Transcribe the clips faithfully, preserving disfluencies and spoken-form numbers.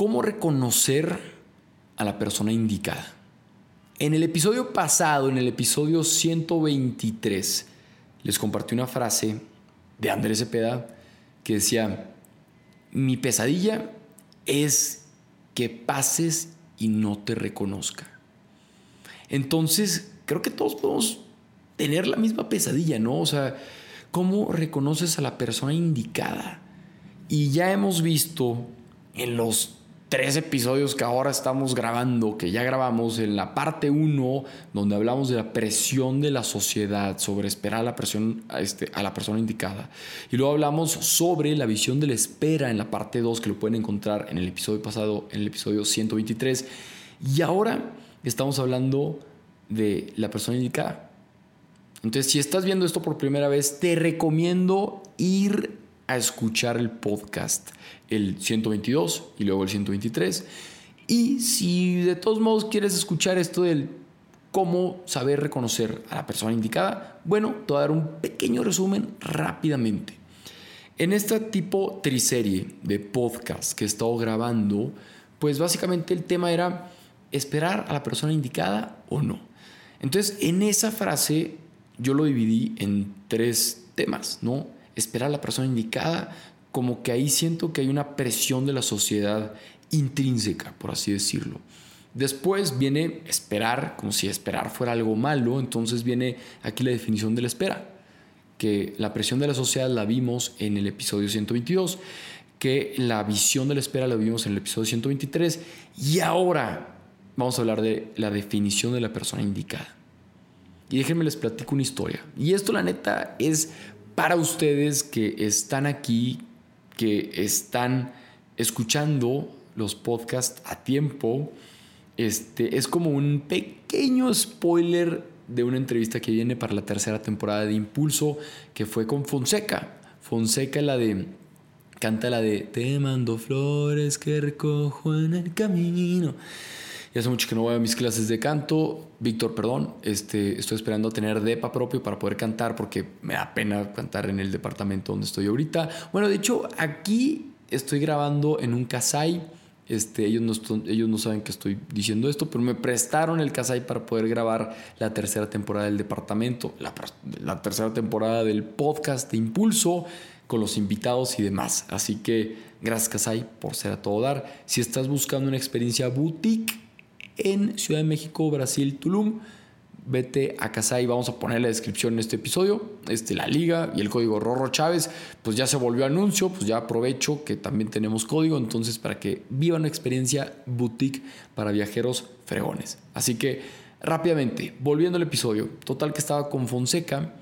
¿Cómo reconocer a la persona indicada? En el episodio pasado, en el episodio ciento veintitrés, les compartí una frase de Andrés Cepeda que decía: mi pesadilla es que pases y no te reconozca. Entonces, creo que todos podemos tener la misma pesadilla, ¿no? O sea, ¿cómo reconoces a la persona indicada? Y ya hemos visto en los tres episodios que ahora estamos grabando, que ya grabamos en la parte uno, donde hablamos de la presión de la sociedad sobre esperar a la, presión, a, este, a la persona indicada. Y luego hablamos sobre la visión de la espera en la parte dos, que lo pueden encontrar en el episodio pasado, en el episodio ciento veintitrés. Y ahora estamos hablando de la persona indicada. Entonces, si estás viendo esto por primera vez, te recomiendo ir a escuchar el podcast, el ciento veintidós y luego el ciento veintitrés. Y si de todos modos quieres escuchar esto del cómo saber reconocer a la persona indicada, bueno, te voy a dar un pequeño resumen rápidamente. En este tipo triserie de podcast que he estado grabando, pues básicamente el tema era esperar a la persona indicada o no. Entonces, en esa frase yo lo dividí en tres temas, ¿no? Esperar a la persona indicada, como que ahí siento que hay una presión de la sociedad intrínseca, por así decirlo. Después viene esperar, como si esperar fuera algo malo. Entonces viene aquí la definición de la espera, que la presión de la sociedad la vimos en el episodio ciento veintidós, que la visión de la espera la vimos en el episodio ciento veintitrés, y ahora vamos a hablar de la definición de la persona indicada. Y déjenme les platico una historia. Y esto, la neta, es para ustedes que están aquí, que están escuchando los podcasts a tiempo. Este, es como un pequeño spoiler de una entrevista que viene para la tercera temporada de Impulso, que fue con Fonseca. Fonseca, la de... canta la de Te mando flores que recojo en el camino. Y hace mucho que no voy a mis clases de canto. Víctor, perdón, este, estoy esperando tener depa propio para poder cantar, porque me da pena cantar en el departamento donde estoy ahorita. Bueno, de hecho, aquí estoy grabando en un Kasai. Este, ellos, no, ellos no saben que estoy diciendo esto, pero me prestaron el Kasai para poder grabar la tercera temporada del departamento, la, la tercera temporada del podcast de Impulso, con los invitados y demás. Así que gracias, Kasai, por ser a todo dar. Si estás buscando una experiencia boutique en Ciudad de México, Brasil, Tulum, vete a Kasai. Vamos a poner la descripción en este episodio, este, la liga y el código Rorro Chávez. Pues ya se volvió anuncio, pues ya aprovecho que también tenemos código, entonces para que vivan una experiencia boutique para viajeros fregones. Así que rápidamente, volviendo al episodio, total que estaba con Fonseca,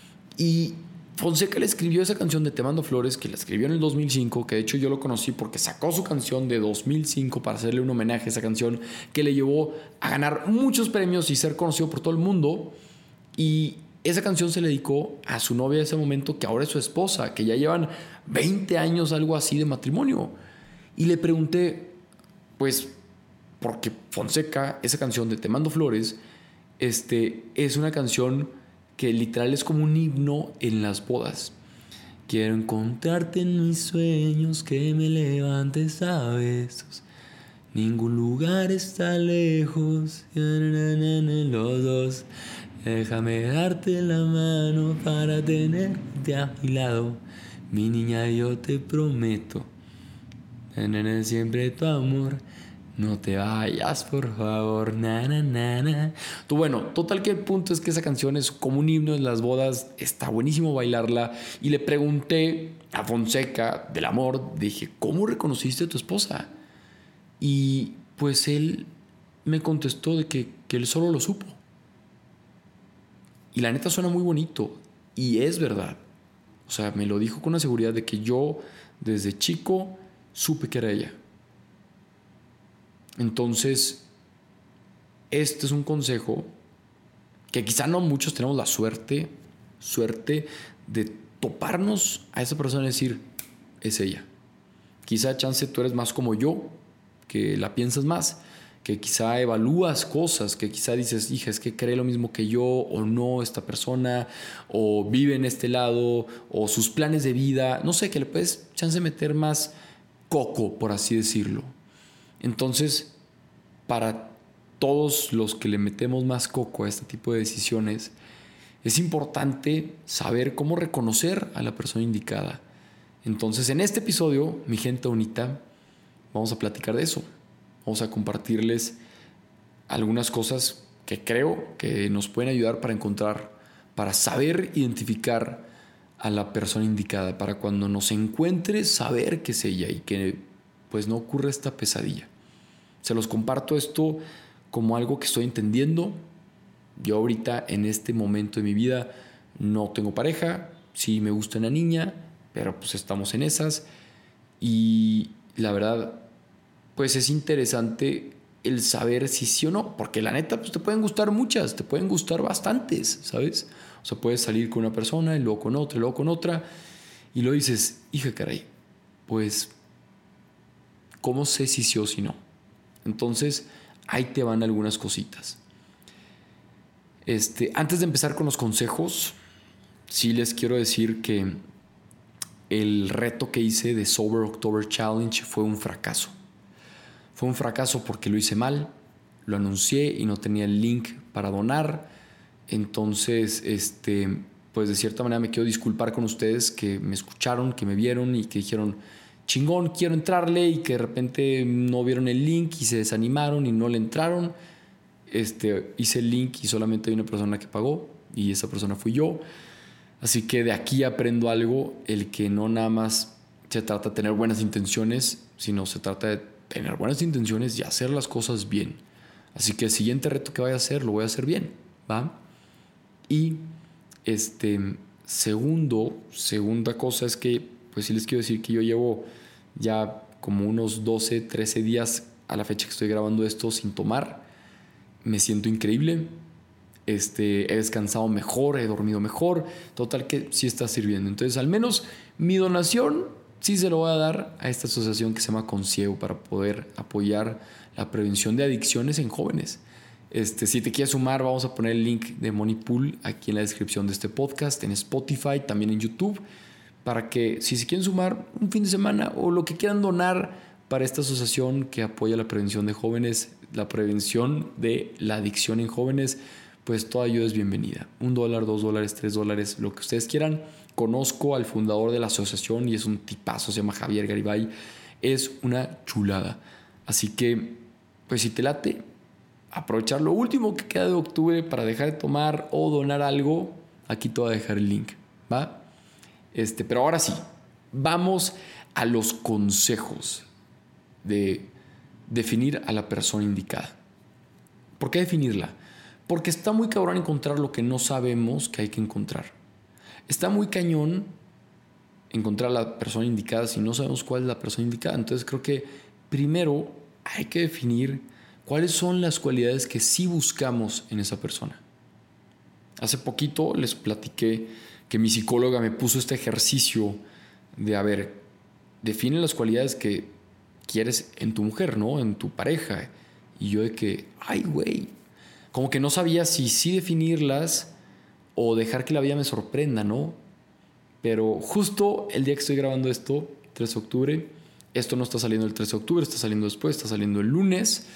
y Fonseca le escribió esa canción de Te mando flores, que la escribió en el dos mil cinco, que de hecho yo lo conocí porque sacó su canción de dos mil cinco para hacerle un homenaje a esa canción, que le llevó a ganar muchos premios y ser conocido por todo el mundo. Y esa canción se le dedicó a su novia de ese momento, que ahora es su esposa, que ya llevan veinte años, algo así, de matrimonio. Y le pregunté, pues, porque Fonseca, esa canción de Te mando flores, este, es una canción que literal es como un himno en las bodas. Quiero encontrarte en mis sueños, que me levantes a besos. Ningún lugar está lejos, los dos. Déjame darte la mano para tenerte a mi lado. Mi niña, yo te prometo, siempre tu amor. No te vayas, por favor, na, na, na, na. Tú, bueno, total que el punto es que esa canción es como un himno en las bodas. Está buenísimo bailarla. Y le pregunté a Fonseca del amor, dije, ¿cómo reconociste a tu esposa? Y pues él me contestó de que, que él solo lo supo. Y la neta suena muy bonito. Y es verdad. O sea, me lo dijo con una seguridad de que yo desde chico supe que era ella. Entonces, este es un consejo que quizá no muchos tenemos la suerte, suerte de toparnos a esa persona y decir, es ella. Quizá, chance, tú eres más como yo, que la piensas más, que quizá evalúas cosas, que quizá dices, hija, es que cree lo mismo que yo, o no esta persona, o vive en este lado, o sus planes de vida, no sé, que le puedes chance meter más coco, por así decirlo. Entonces, para todos los que le metemos más coco a este tipo de decisiones, es importante saber cómo reconocer a la persona indicada. Entonces, en este episodio, mi gente bonita, vamos a platicar de eso. Vamos a compartirles algunas cosas que creo que nos pueden ayudar para encontrar, para saber identificar a la persona indicada, para cuando nos encuentre saber que es ella y que pues no ocurra esta pesadilla. Se los comparto esto como algo que estoy entendiendo. Yo ahorita en este momento de mi vida no tengo pareja, sí me gusta una niña, pero pues estamos en esas y la verdad pues es interesante el saber si sí o no, porque la neta pues te pueden gustar muchas, te pueden gustar bastantes, ¿sabes? O sea, puedes salir con una persona y luego con otra y luego con otra y luego dices, hija caray, pues ¿cómo sé si sí o si no? Entonces ahí te van algunas cositas. Este, antes de empezar con los consejos, sí les quiero decir que el reto que hice de Sober October Challenge fue un fracaso. Fue un fracaso porque lo hice mal, lo anuncié y no tenía el link para donar. Entonces, este, pues de cierta manera me quiero disculpar con ustedes que me escucharon, que me vieron y que dijeron, chingón, quiero entrarle, y que de repente no vieron el link y se desanimaron y no le entraron. Este, hice el link y solamente hay una persona que pagó y esa persona fui yo. Así que de aquí aprendo algo, el que no nada más se trata de tener buenas intenciones, sino se trata de tener buenas intenciones y hacer las cosas bien. Así que el siguiente reto que vaya a hacer lo voy a hacer bien, ¿va? Y este, segundo, segunda cosa es que pues sí les quiero decir que yo llevo ya como unos doce, trece días a la fecha que estoy grabando esto sin tomar. Me siento increíble, este, he descansado mejor, he dormido mejor, total que sí está sirviendo. Entonces al menos mi donación sí se lo voy a dar a esta asociación que se llama Conciego para poder apoyar la prevención de adicciones en jóvenes. Este, si te quieres sumar, vamos a poner el link de Money Pool aquí en la descripción de este podcast, en Spotify, también en YouTube, para que si se quieren sumar un fin de semana o lo que quieran donar para esta asociación que apoya la prevención de jóvenes, la prevención de la adicción en jóvenes, pues toda ayuda es bienvenida. Un dólar, dos dólares, tres dólares, lo que ustedes quieran. Conozco al fundador de la asociación y es un tipazo, se llama Javier Garibay. Es una chulada. Así que, pues si te late, aprovechar lo último que queda de octubre para dejar de tomar o donar algo, aquí te voy a dejar el link, ¿va? Este, pero ahora sí, vamos a los consejos de definir a la persona indicada. ¿Por qué definirla? Porque está muy cabrón encontrar lo que no sabemos que hay que encontrar. Está muy cañón encontrar a la persona indicada si no sabemos cuál es la persona indicada. Entonces creo que primero hay que definir cuáles son las cualidades que sí buscamos en esa persona. Hace poquito les platiqué que mi psicóloga me puso este ejercicio de, a ver, define las cualidades que quieres en tu mujer, ¿no? En tu pareja. Y yo de que, ay, güey, como que no sabía si sí definirlas o dejar que la vida me sorprenda, ¿no? Pero justo el día que estoy grabando esto, tres de octubre, esto no está saliendo el tres de octubre, está saliendo después, está saliendo el lunes.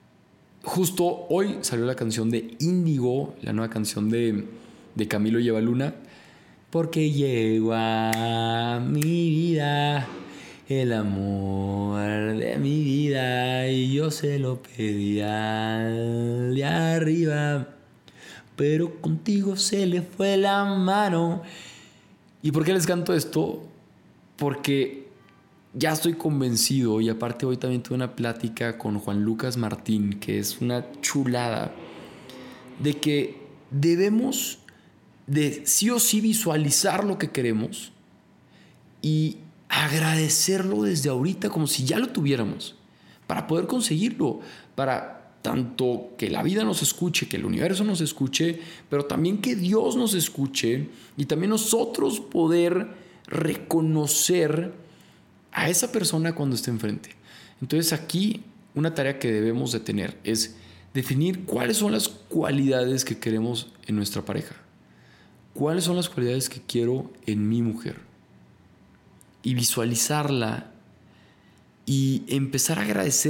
Justo hoy salió la canción de Índigo, la nueva canción de, de Camilo Lleva Luna. Porque llegó a mi vida el amor de mi vida y yo se lo pedía de arriba, pero contigo se le fue la mano. ¿Y por qué les canto esto? Porque ya estoy convencido, y aparte hoy también tuve una plática con Juan Lucas Martín, que es una chulada, de que debemos de sí o sí visualizar lo que queremos y agradecerlo desde ahorita como si ya lo tuviéramos, para poder conseguirlo, para tanto que la vida nos escuche, que el universo nos escuche, pero también que Dios nos escuche y también nosotros poder reconocer a esa persona cuando esté enfrente. Entonces aquí una tarea que debemos de tener es definir cuáles son las cualidades que queremos en nuestra pareja. ¿Cuáles son las cualidades que quiero en mi mujer? Y visualizarla y empezar a agradecer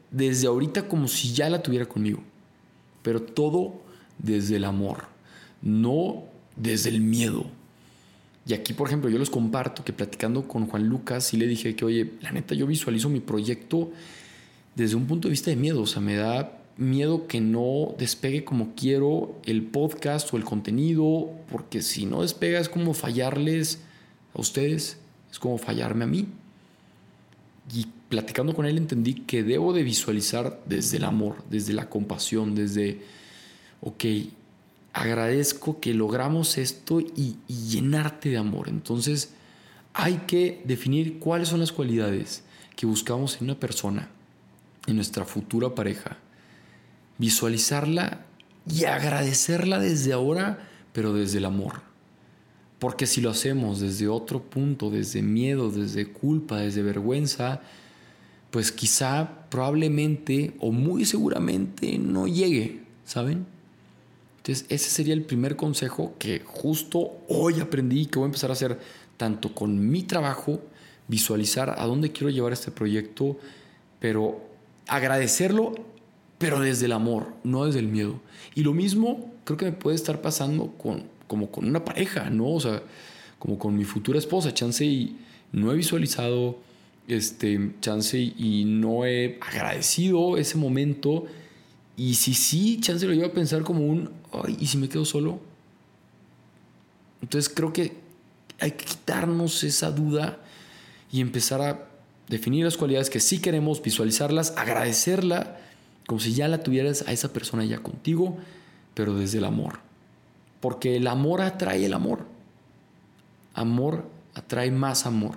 desde ahorita como si ya la tuviera conmigo. Pero todo desde el amor, no desde el miedo. Y aquí, por ejemplo, yo les comparto que platicando con Juan Lucas, sí le dije que, oye, la neta, yo visualizo mi proyecto desde un punto de vista de miedo. O sea, me da miedo que no despegue como quiero el podcast o el contenido, porque si no despega es como fallarles a ustedes, es como fallarme a mí. Y platicando con él entendí que debo de visualizar desde el amor, desde la compasión, desde, ok, agradezco que logramos esto y, y llenarte de amor. Entonces hay que definir cuáles son las cualidades que buscamos en una persona, en nuestra futura pareja. Visualizarla y agradecerla desde ahora, pero desde el amor. Porque si lo hacemos desde otro punto, desde miedo, desde culpa, desde vergüenza, pues quizá, probablemente o muy seguramente no llegue, ¿saben? Entonces ese sería el primer consejo que justo hoy aprendí y que voy a empezar a hacer tanto con mi trabajo, visualizar a dónde quiero llevar este proyecto, pero agradecerlo, pero desde el amor, no desde el miedo. Y lo mismo creo que me puede estar pasando con como con una pareja, ¿no? O sea, como con mi futura esposa, chance y no he visualizado, este, chance y no he agradecido ese momento. Y si sí, chance lo iba a pensar como un, ay, ¿y si me quedo solo? Entonces creo que hay que quitarnos esa duda y empezar a definir las cualidades que sí queremos, visualizarlas, agradecerla, como si ya la tuvieras a esa persona ya contigo, pero desde el amor. Porque el amor atrae el amor. Amor atrae más amor.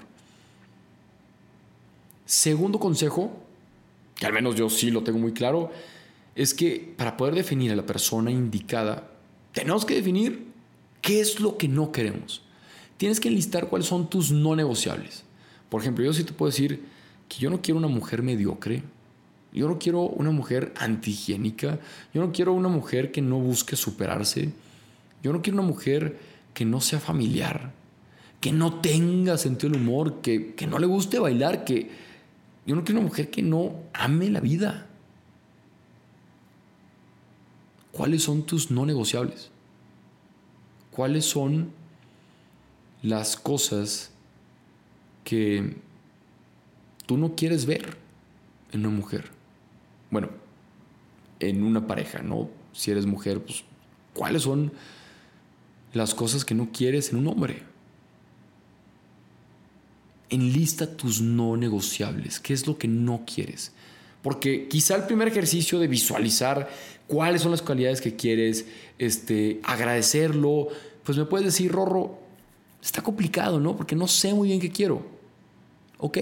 Segundo consejo, que al menos yo sí lo tengo muy claro, es que para poder definir a la persona indicada, tenemos que definir qué es lo que no queremos. Tienes que enlistar cuáles son tus no negociables. Por ejemplo, yo sí te puedo decir que yo no quiero una mujer mediocre. Yo no quiero una mujer antihigiénica. Yo no quiero una mujer que no busque superarse. Yo no quiero una mujer que no sea familiar, que no tenga sentido del humor, que, que no le guste bailar, que yo no quiero una mujer que no ame la vida. ¿Cuáles son tus no negociables? ¿Cuáles son las cosas que tú no quieres ver en una mujer? Bueno, en una pareja, ¿no? Si eres mujer, pues, ¿cuáles son las cosas que no quieres en un hombre? Enlista tus no negociables. ¿Qué es lo que no quieres? Porque quizá el primer ejercicio de visualizar cuáles son las cualidades que quieres, este, agradecerlo, pues me puedes decir, Rorro, está complicado, ¿no? Porque no sé muy bien qué quiero. Ok,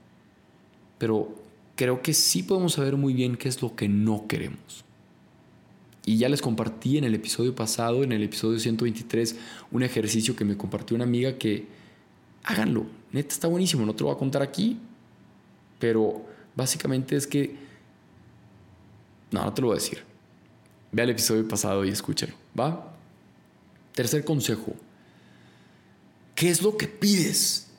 pero creo que sí podemos saber muy bien qué es lo que no queremos. Y ya les compartí en el episodio pasado, en el episodio ciento veintitrés, un ejercicio que me compartió una amiga que háganlo. Neta, está buenísimo. No te lo voy a contar aquí, pero básicamente es que... No, no te lo voy a decir. Ve al episodio pasado y escúchalo, ¿va? Tercer consejo. ¿Qué es lo que pides?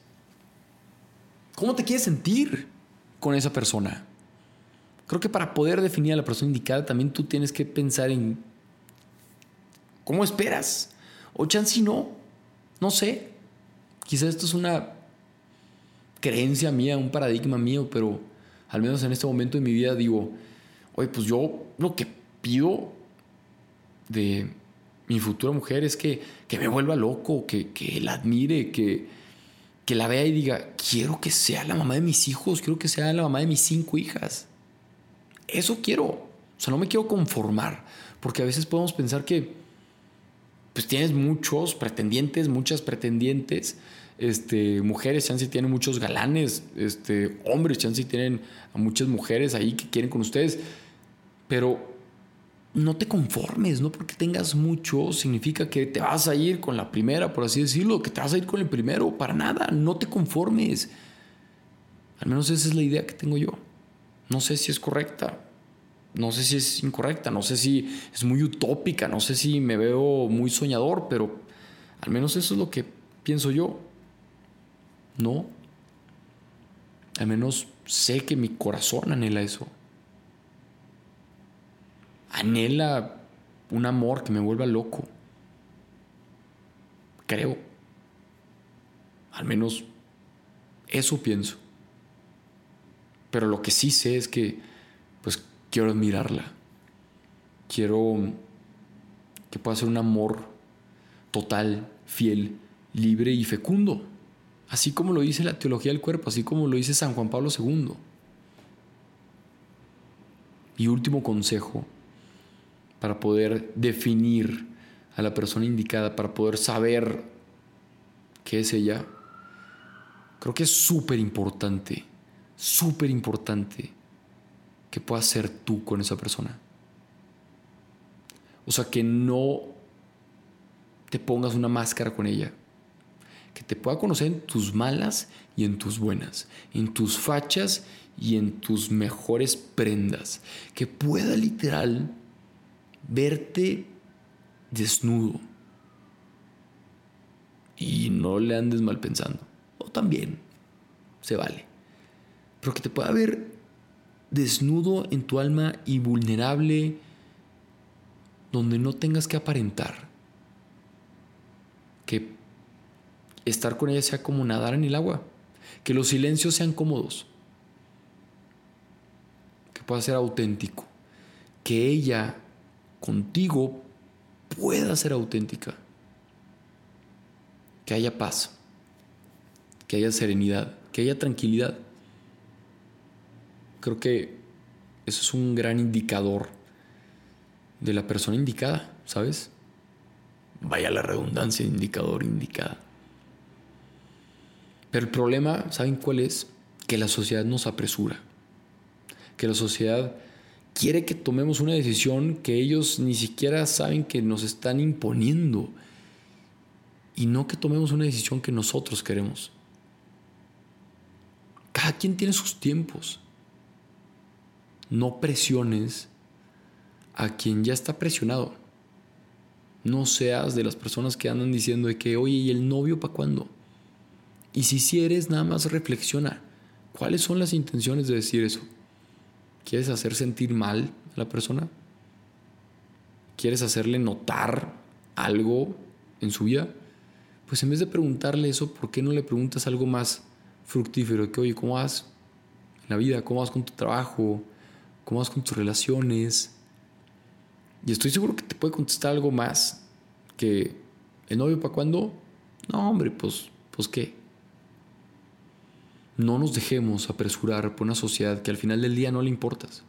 ¿Cómo te quieres sentir con esa persona? Creo que para poder definir a la persona indicada también tú tienes que pensar en cómo esperas. O chance no, no sé. Quizás esto es una creencia mía, un paradigma mío, pero al menos en este momento de mi vida digo, oye, pues yo lo que pido de mi futura mujer es que, que me vuelva loco, que, que la admire, que, que la vea y diga, quiero que sea la mamá de mis hijos, quiero que sea la mamá de mis cinco hijas. Eso quiero. O sea, no me quiero conformar, porque a veces podemos pensar que pues tienes muchos pretendientes, muchas pretendientes, este, mujeres, chance tienen muchos galanes, este, hombres, chance tienen a muchas mujeres ahí que quieren con ustedes, pero no te conformes, no porque tengas mucho significa que te vas a ir con la primera, por así decirlo, que te vas a ir con el primero, para nada, no te conformes. Al menos esa es la idea que tengo yo. No sé si es correcta, no sé si es incorrecta, no sé si es muy utópica, no sé si me veo muy soñador, pero al menos eso es lo que pienso yo. No, al menos sé que mi corazón anhela eso. anhela un amor que me vuelva loco. Creo. Al menos eso pienso. Pero lo que sí sé es que pues quiero admirarla. Quiero que pueda ser un amor total, fiel, libre y fecundo. Así como lo dice la teología del cuerpo, así como lo dice San Juan Pablo segundo. Y último consejo para poder definir a la persona indicada, para poder saber qué es ella. Creo que es súper importante, súper importante que puedas ser tú con esa persona. O sea, que no te pongas una máscara con ella. Que te pueda conocer en tus malas y en tus buenas, en tus fachas y en tus mejores prendas. Que pueda literal verte desnudo y no le andes mal pensando. O también se vale. Pero que te pueda ver desnudo en tu alma y vulnerable, donde no tengas que aparentar. Que estar con ella sea como nadar en el agua. Que los silencios sean cómodos. Que pueda ser auténtico. Que ella contigo pueda ser auténtica. Que haya paz. Que haya serenidad. Que haya tranquilidad. Creo que eso es un gran indicador de la persona indicada, ¿sabes? Vaya la redundancia, indicador, indicada. Pero el problema, ¿saben cuál es? Que la sociedad nos apresura. Que la sociedad quiere que tomemos una decisión que ellos ni siquiera saben que nos están imponiendo. Y no que tomemos una decisión que nosotros queremos. Cada quien tiene sus tiempos. No presiones a quien ya está presionado. No seas de las personas que andan diciendo de que, oye, ¿y el novio para cuándo? Y si sí eres, nada más reflexiona. ¿Cuáles son las intenciones de decir eso? ¿Quieres hacer sentir mal a la persona? ¿Quieres hacerle notar algo en su vida? Pues en vez de preguntarle eso, ¿por qué no le preguntas algo más fructífero? Que, oye, ¿cómo vas en la vida? ¿Cómo vas con tu trabajo? ¿Cómo vas con tus relaciones? Y estoy seguro que te puede contestar algo más que ¿el novio para cuándo? No, hombre, pues, pues ¿qué? No nos dejemos apresurar por una sociedad que al final del día no le importas.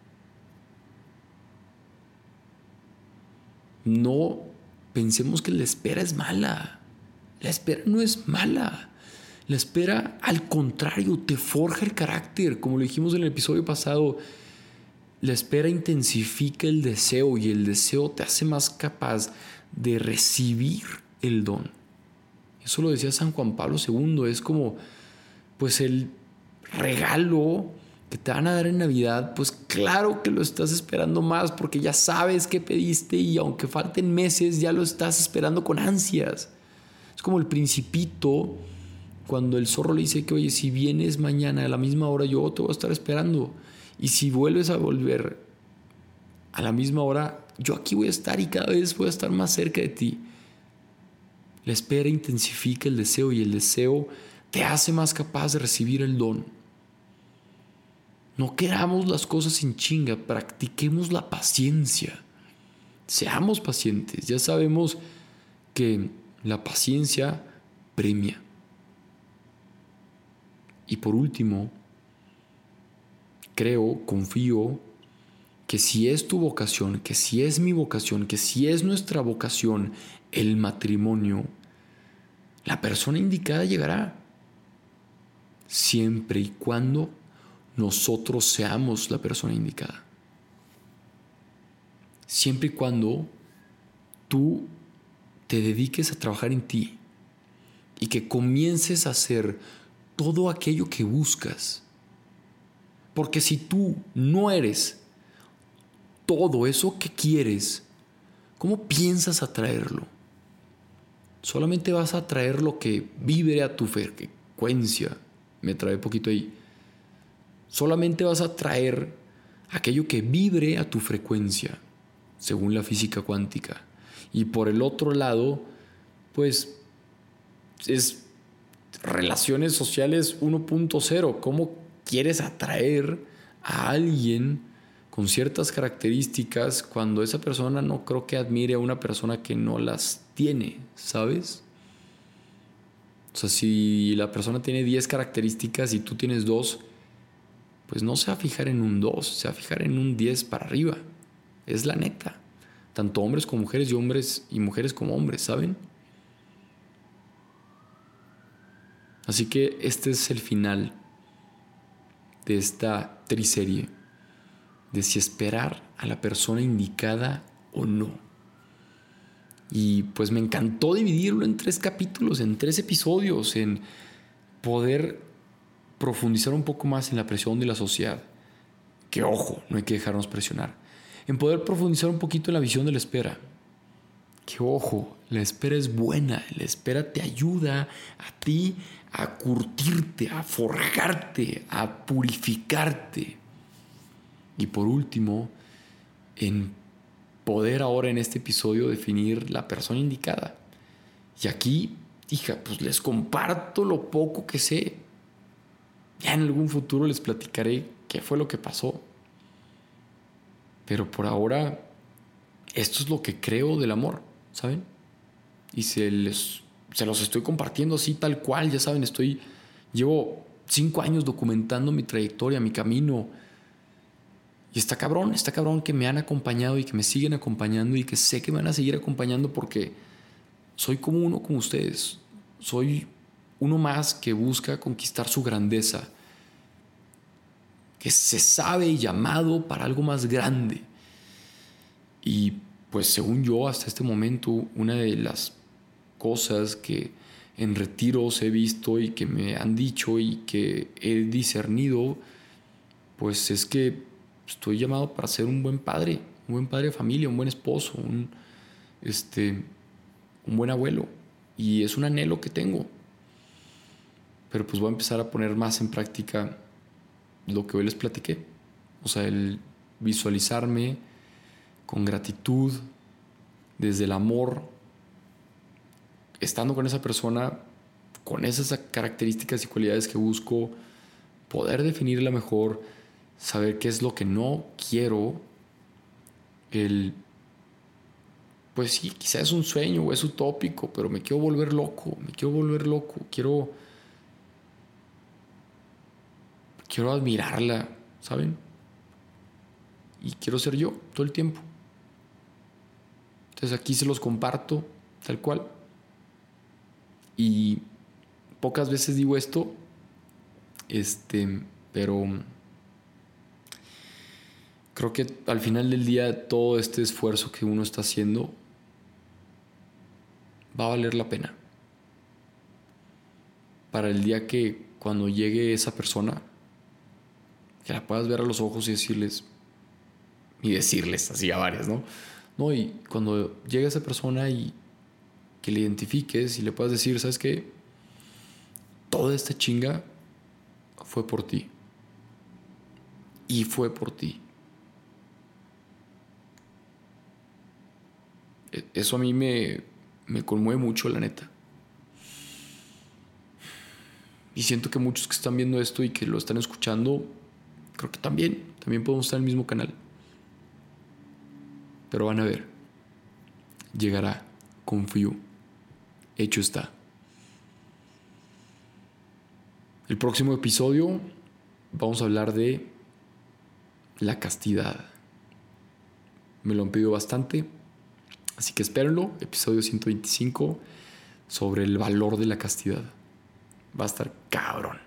No pensemos que la espera es mala. La espera no es mala. La espera, al contrario, te forja el carácter. Como lo dijimos en el episodio pasado, la espera intensifica el deseo y el deseo te hace más capaz de recibir el don. Eso lo decía San Juan Pablo segundo. Es como, pues el regalo que te van a dar en Navidad, pues claro que lo estás esperando más porque ya sabes qué pediste y aunque falten meses ya lo estás esperando con ansias. Es como el Principito cuando el zorro le dice que, oye, si vienes mañana a la misma hora yo te voy a estar esperando. Y si vuelves a volver a la misma hora, yo aquí voy a estar y cada vez voy a estar más cerca de ti. La espera intensifica el deseo y el deseo te hace más capaz de recibir el don. No queramos las cosas en chinga, practiquemos la paciencia. Seamos pacientes. Ya sabemos que la paciencia premia. Y por último, creo, confío que si es tu vocación, que si es mi vocación, que si es nuestra vocación el matrimonio, la persona indicada llegará. Siempre y cuando nosotros seamos la persona indicada. Siempre y cuando tú te dediques a trabajar en ti y que comiences a hacer todo aquello que buscas. Porque si tú no eres todo eso que quieres, ¿cómo piensas atraerlo? Solamente vas a atraer lo que vibre a tu frecuencia. Me trae poquito ahí. Solamente vas a atraer aquello que vibre a tu frecuencia. según la física cuántica. Y por el otro lado, pues es relaciones sociales uno punto cero. ¿Cómo quieres atraer a alguien con ciertas características cuando esa persona no creo que admire a una persona que no las tiene, ¿sabes? O sea, si la persona tiene diez características y tú tienes dos, pues no se va a fijar en un dos, se va a fijar en un diez para arriba. Es la neta. Tanto hombres como mujeres y hombres y mujeres como hombres, ¿saben? Así que este es el final de esta triserie, de si esperar a la persona indicada o no. Y pues me encantó dividirlo en tres capítulos, en tres episodios, en poder profundizar un poco más en la presión de la sociedad. Que ojo, no hay que dejarnos presionar. En poder profundizar un poquito en la visión de la espera. Que ojo, la espera es buena, la espera te ayuda a ti a curtirte, a forjarte, a purificarte. Y por último, en poder ahora en este episodio definir la persona indicada. Y aquí, hija, pues les comparto lo poco que sé. Ya en algún futuro les platicaré qué fue lo que pasó. Pero por ahora, esto es lo que creo del amor, ¿saben? Y se, les, se los estoy compartiendo así tal cual, ya saben, estoy... Llevo cinco años documentando mi trayectoria, mi camino. Y está cabrón, está cabrón que me han acompañado y que me siguen acompañando y que sé que me van a seguir acompañando porque soy como uno como ustedes. Soy uno más que busca conquistar su grandeza, que se sabe llamado para algo más grande. Y pues según yo, hasta este momento, una de las cosas que en retiros he visto y que me han dicho y que he discernido, pues es que estoy llamado para ser un buen padre, un buen padre de familia, un buen esposo, un, este, un buen abuelo. Y es un anhelo que tengo. Pero pues voy a empezar a poner más en práctica lo que hoy les platiqué. O sea, el visualizarme con gratitud, desde el amor, estando con esa persona, con esas características y cualidades que busco, poder definirla mejor, saber qué es lo que no quiero, el, pues sí, quizás es un sueño o es utópico, pero me quiero volver loco, me quiero volver loco, quiero, quiero admirarla, ¿saben? Y quiero ser yo todo el tiempo. Entonces aquí se los comparto tal cual. Y pocas veces digo esto, este, pero creo que al final del día todo este esfuerzo que uno está haciendo va a valer la pena. Para el día que cuando llegue esa persona, que la puedas ver a los ojos y decirles, y decirles así a varias, ¿no? No, y cuando llegue esa persona y que le identifiques y le puedas decir, ¿sabes qué? Toda esta chinga fue por ti. Y fue por ti. Eso a mí me, me conmueve mucho, la neta. Y siento que muchos que están viendo esto y que lo están escuchando, creo que también, también podemos estar en el mismo canal. Pero van a ver, llegará, confío, hecho está. El próximo episodio vamos a hablar de la castidad. Me lo han pedido bastante, así que espérenlo, episodio ciento veinticinco, sobre el valor de la castidad. Va a estar cabrón.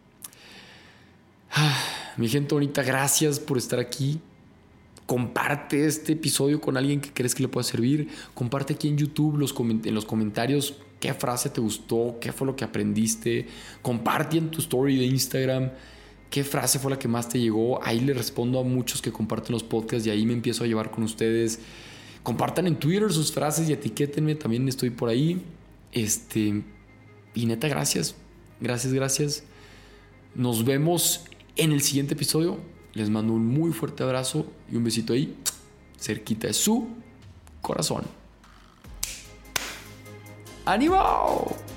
Ah, mi gente bonita, gracias por estar aquí. Comparte este episodio con alguien que crees que le pueda servir. Comparte aquí en YouTube los coment- en los comentarios qué frase te gustó, qué fue lo que aprendiste. Comparte en tu story de Instagram qué frase fue la que más te llegó. Ahí le respondo a muchos que comparten los podcasts y ahí me empiezo a llevar con ustedes. Compartan en Twitter sus frases y etiquétenme, también estoy por ahí. Este, y neta, gracias. Gracias, gracias. Nos vemos en el siguiente episodio. Les mando un muy fuerte abrazo y un besito ahí cerquita de su corazón. ¡Ánimo!